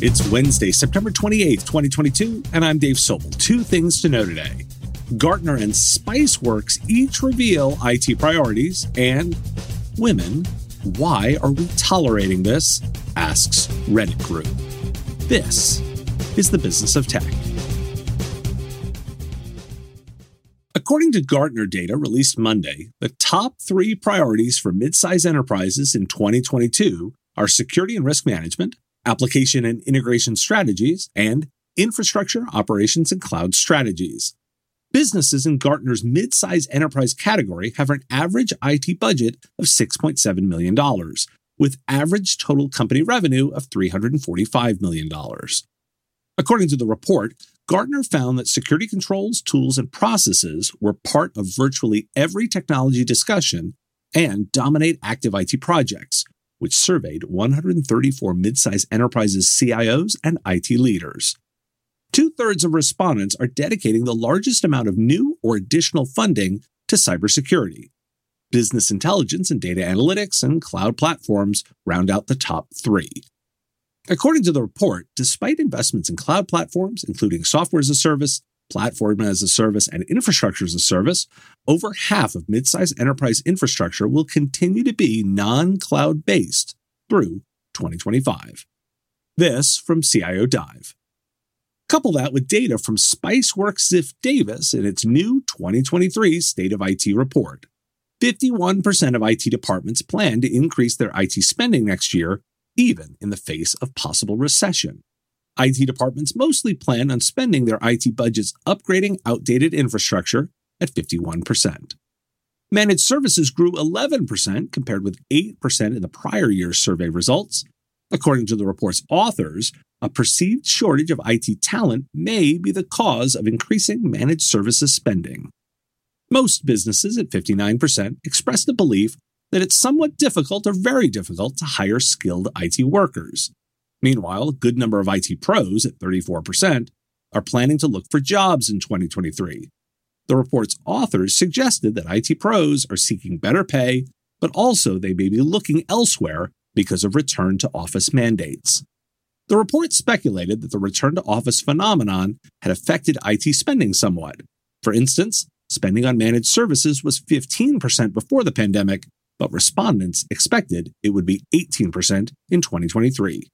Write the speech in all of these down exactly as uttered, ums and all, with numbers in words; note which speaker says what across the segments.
Speaker 1: It's Wednesday, September twenty-eighth, twenty twenty-two, and I'm Dave Sobel. Two things to know today. Gartner and Spiceworks each reveal I T priorities, and women, why are we tolerating this? Asks Reddit group. This is the business of tech. According to Gartner data released Monday, the top three priorities for mid-size enterprises in twenty twenty-two are security and risk management, application and integration strategies, and infrastructure, operations, and cloud strategies. Businesses in Gartner's mid-size enterprise category have an average I T budget of six point seven million dollars, with average total company revenue of three hundred forty-five million dollars. According to the report, Gartner found that security controls, tools, and processes were part of virtually every technology discussion and dominate active I T projects, which surveyed one hundred thirty-four mid-size enterprises' C I Os and I T leaders. Two-thirds of respondents are dedicating the largest amount of new or additional funding to cybersecurity. Business intelligence and data analytics and cloud platforms round out the top three. According to the report, despite investments in cloud platforms, including software as a service, platform as a service, and infrastructure as a service, over half of mid-size enterprise infrastructure will continue to be non-cloud based through twenty twenty-five. This from C I O Dive. Couple that with data from Spiceworks Ziff Davis in its new twenty twenty-three State of I T report. fifty-one percent of I T departments plan to increase their I T spending next year, even in the face of possible recession. I T departments mostly plan on spending their I T budgets upgrading outdated infrastructure at fifty-one percent. Managed services grew eleven percent compared with eight percent in the prior year's survey results. According to the report's authors, a perceived shortage of I T talent may be the cause of increasing managed services spending. Most businesses at fifty-nine percent expressed the belief that it's somewhat difficult or very difficult to hire skilled I T workers. Meanwhile, a good number of I T pros at thirty-four percent are planning to look for jobs in twenty twenty-three. The report's authors suggested that I T pros are seeking better pay, but also they may be looking elsewhere because of return-to-office mandates. The report speculated that the return-to-office phenomenon had affected I T spending somewhat. For instance, spending on managed services was fifteen percent before the pandemic, but respondents expected it would be eighteen percent in twenty twenty-three.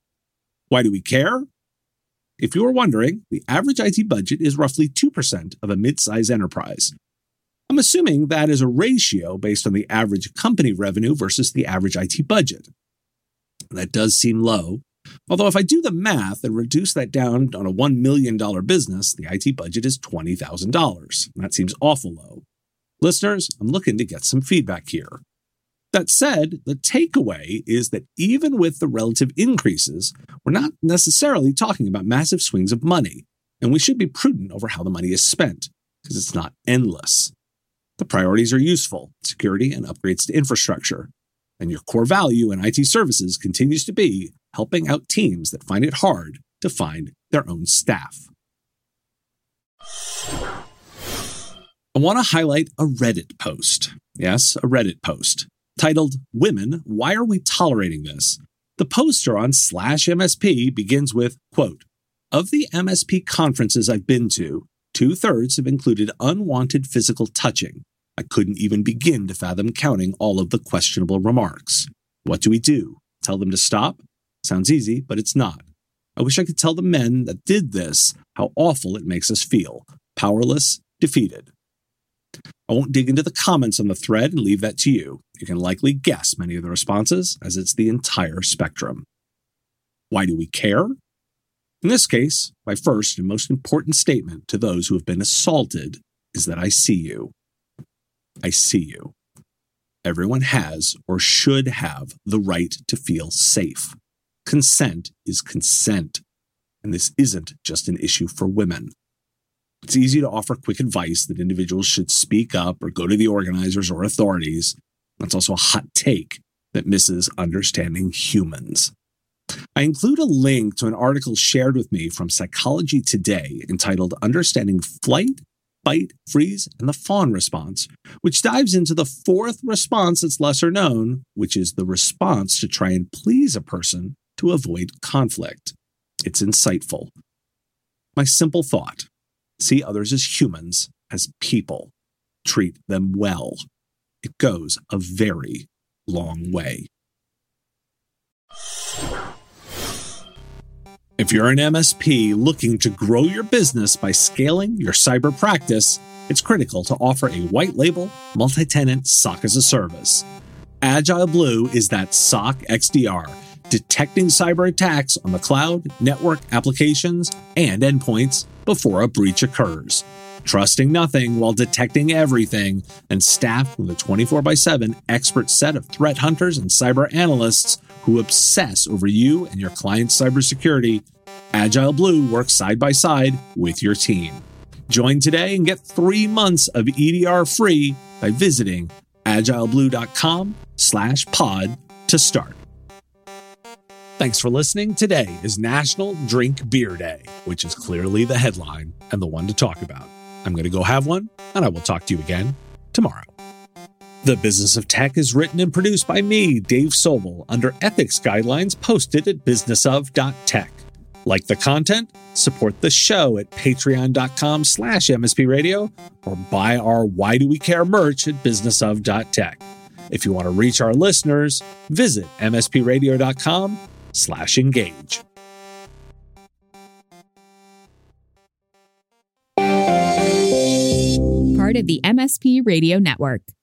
Speaker 1: Why do we care? If you are wondering, the average I T budget is roughly two percent of a mid-size enterprise. I'm assuming that is a ratio based on the average company revenue versus the average I T budget. That does seem low, although if I do the math and reduce that down on a one million dollars business, the I T budget is twenty thousand dollars. That seems awful low. Listeners, I'm looking to get some feedback here. That said, the takeaway is that even with the relative increases, we're not necessarily talking about massive swings of money, and we should be prudent over how the money is spent, because it's not endless. The priorities are useful, security and upgrades to infrastructure, and your core value in I T services continues to be helping out teams that find it hard to find their own staff. I want to highlight a Reddit post. Yes, a Reddit post. Titled, Women, Why Are We Tolerating This? The poster on slash M S P begins with, quote, of the M S P conferences I've been to, two-thirds have included unwanted physical touching. I couldn't even begin to fathom counting all of the questionable remarks. What do we do? Tell them to stop? Sounds easy, but it's not. I wish I could tell the men that did this how awful it makes us feel. Powerless, defeated. I won't dig into the comments on the thread and leave that to you. You can likely guess many of the responses, as it's the entire spectrum. Why do we care? In this case, my first and most important statement to those who have been assaulted is that I see you. I see you. Everyone has or should have the right to feel safe. Consent is consent, and this isn't just an issue for women. It's easy to offer quick advice that individuals should speak up or go to the organizers or authorities. That's also a hot take that misses understanding humans. I include a link to an article shared with me from Psychology Today entitled Understanding Flight, Fight, Freeze, and the Fawn Response, which dives into the fourth response that's lesser known, which is the response to try and please a person to avoid conflict. It's insightful. My simple thought: see others as humans, as people. Treat them well. It goes a very long way. If you're an M S P looking to grow your business by scaling your cyber practice, it's critical to offer a white label, multi-tenant S O C as a service. Agile Blue is that S O C X D R, detecting cyber attacks on the cloud, network, applications, and endpoints before a breach occurs. Trusting nothing while detecting everything, and staffed with a twenty-four by seven expert set of threat hunters and cyber analysts who obsess over you and your client's cybersecurity, Agile Blue works side by side with your team. Join today and get three months of E D R free by visiting agileblue.com slash pod to start. Thanks for listening. Today is National Drink Beer Day, which is clearly the headline and the one to talk about. I'm going to go have one, and I will talk to you again tomorrow. The Business of Tech is written and produced by me, Dave Sobel, under ethics guidelines posted at business of dot tech. Like the content? Support the show at patreon.com slash mspradio or buy our Why Do We Care merch at business of dot tech. If you want to reach our listeners, visit mspradio.com slash engage.
Speaker 2: Part of the M S P Radio Network.